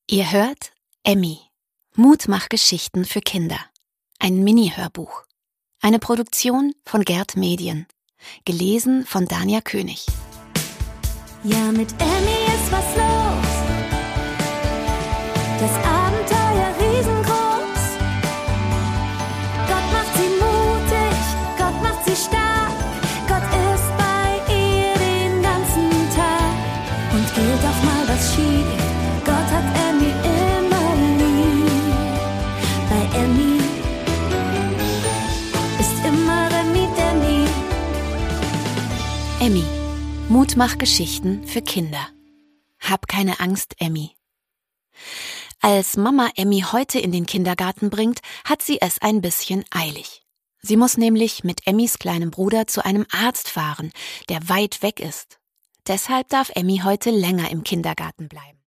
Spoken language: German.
Ihr hört Emmy. Mutmachgeschichten für Kinder. Ein Mini-Hörbuch. Eine Produktion von Gerd Medien. Gelesen von Dania König. Ja, mit Emmy ist was los. Das Abenteuer riesengroß. Gott macht sie mutig, Gott macht sie stark. Gott ist bei ihr den ganzen Tag. Und geht auch mal was schief, Gott hat Emmy immer lieb. Bei Emmy ist immer Remi Demi. Emmy. Mutmachgeschichten für Kinder. Hab keine Angst, Emmy. Als Mama Emmy heute in den Kindergarten bringt, hat sie es ein bisschen eilig. Sie muss nämlich mit Emmys kleinem Bruder zu einem Arzt fahren, der weit weg ist. Deshalb darf Emmy heute länger im Kindergarten bleiben.